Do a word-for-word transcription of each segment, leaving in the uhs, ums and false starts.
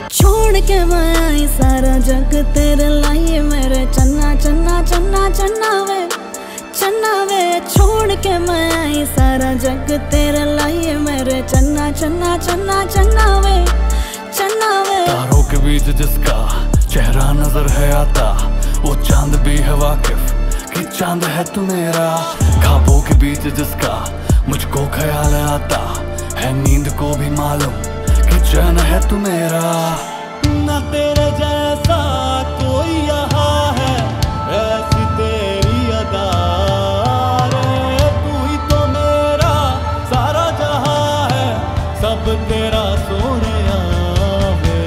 छोड़ के मैं आई सारा जग तेरे लाए मेरे चन्ना चन्ना चन्ना चन्ना वे चन्ना वे। छोड़ के मैं आई सारा जग तेरे लाए मेरे चन्ना चन्ना चन्ना चन्ना वे चन्ना वे। तारों के बीच जिसका चेहरा नजर है आता, वो चांद भी है वाकिफ कि चांद है तू मेरा। ख्वाबों के बीच जिसका मुझको ख्याल आता है, नींद को भी मालूम कि चैन है तू मेरा। ना तेरे जैसा कोई यहाँ है, ऐसी तेरी अदा रे। तू ही तो मेरा सारा जहां है, सब तेरा सोनिया वे।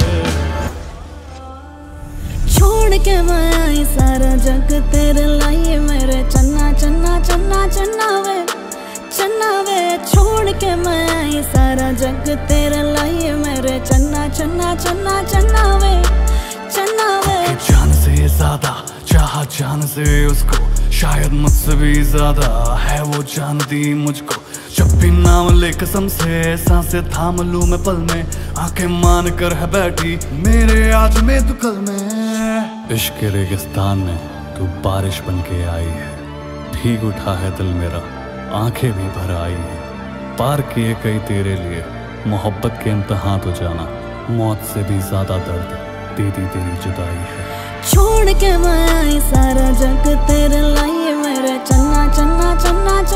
छोड़ के मैं आई सारा जग तेरे लाए मेरे चन्ना चन्ना चन्ना चन्ना वे चन्ना वे। छोड़ के मैं आई सारा जग तेरे लाए मेरे चन्ना चन्ना चन्ना चन्ना वे चन्ना वे। जान से ज्यादा चाहा जान से उसको, शायद मुझसे भी ज्यादा है वो जानती मुझको। जब भी नाम ले कसम से सांसें थाम लूं मैं पल में, आंखें मान कर है बैठी मेरे आज में तू कल में। इश्क के रेगिस्तान में तू बारिश बन के आई है, भीग उठा है दिल मेरा, आंखें भी भर आई है। पार किए कई तेरे लिए मोहब्बत के इम्तिहान तो जाना, मौत से भी ज्यादा दर्द दीदी तेरी जुदाई है। छोड़ के मैं आई सारा जग तेरे लाए मेरे चन्ना चन्ना चन्ना